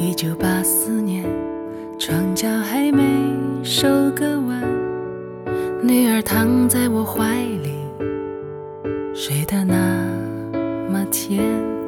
1984年，庄稼还没收割完，女儿躺在我怀里，睡得那么甜。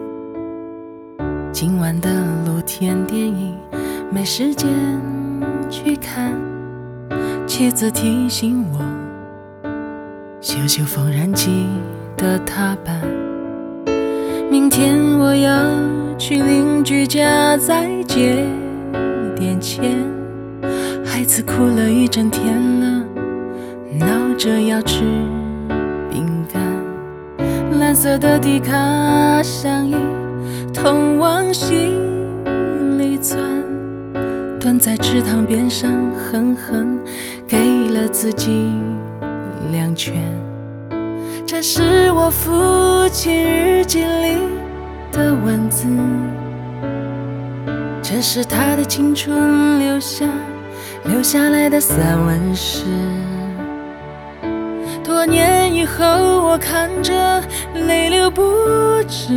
今晚的露天电影没时间去看，妻子提醒我修修缝纫机的踏板。明天我要去邻居家再借点钱，孩子哭了一整天了，闹着要吃饼干。蓝色的迪卡上衣通往心里钻，蹲在池塘边上狠狠给了自己2拳。这是我父亲日记里的文字，这是他的青春留下来的散文诗。多年以后我看着泪流不止，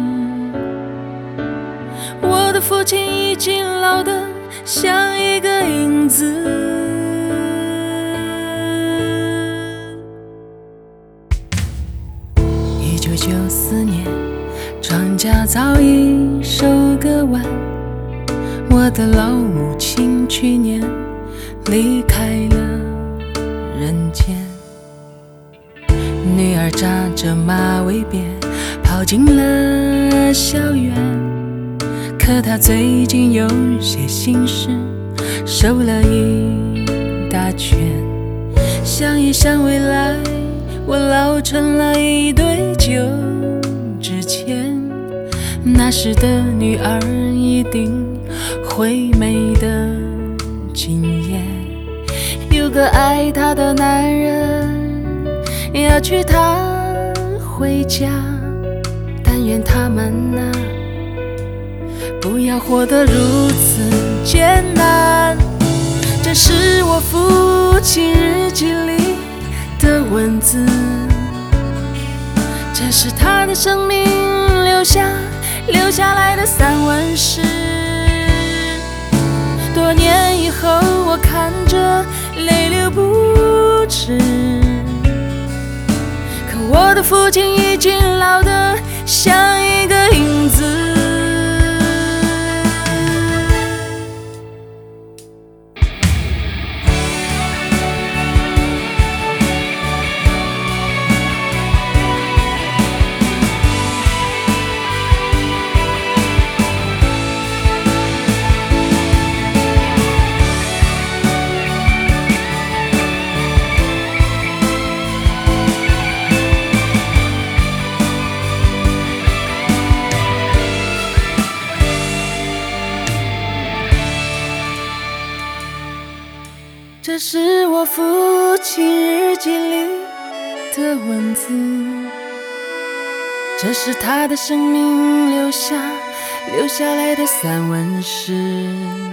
我的父亲已经老得像一个影子。1994年，庄稼早已收割完，我的老母亲去年离开了人间。女儿扎着马尾辫跑进了校园，可她最近有些心事，瘦了一大圈。想一想未来，我老成了一堆旧纸钱，那时的女儿一定会美得惊艳。有个爱她的男人要娶她回家，但愿他们不要活得如此艰难。这是我父亲日记里的文字，这是他的生命留下来的散文诗。多年以后我看着泪流不止，可我的父亲已经老得像一个影子。这是我父亲日记里的文字，这是他的生命留下来的散文诗。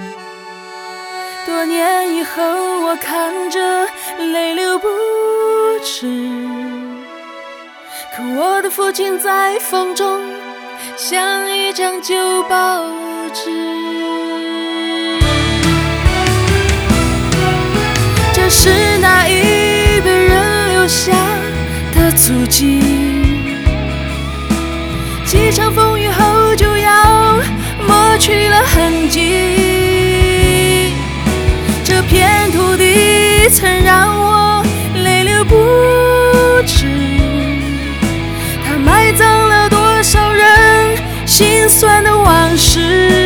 多年以后我看着泪流不止，可我的父亲在风中像一张旧报纸。这是那一辈人留下的足迹，几场风雨后就要抹去了痕迹。这片土地曾让我泪流不止，它埋葬了多少人心酸的往事。